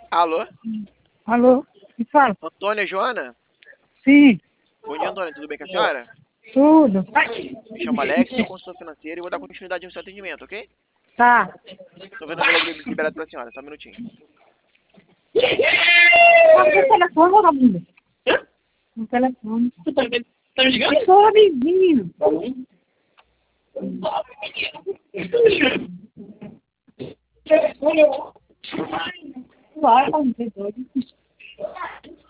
Alô? Alô? Me fala. Antônia Joana? Sim, Bom dia, Antônia. Tudo bem com a senhora? tudo. Me chamo Alex, sou consultor financeiro e vou dar continuidade no seu atendimento, ok? Tá. Tô vendo o envelope liberado pra senhora, só um minutinho. Cadê o telefone, vagabundo? No telefone. Tá me ligando? Eu sou a vizinho. Telefone, eu... Vai, tá me doido.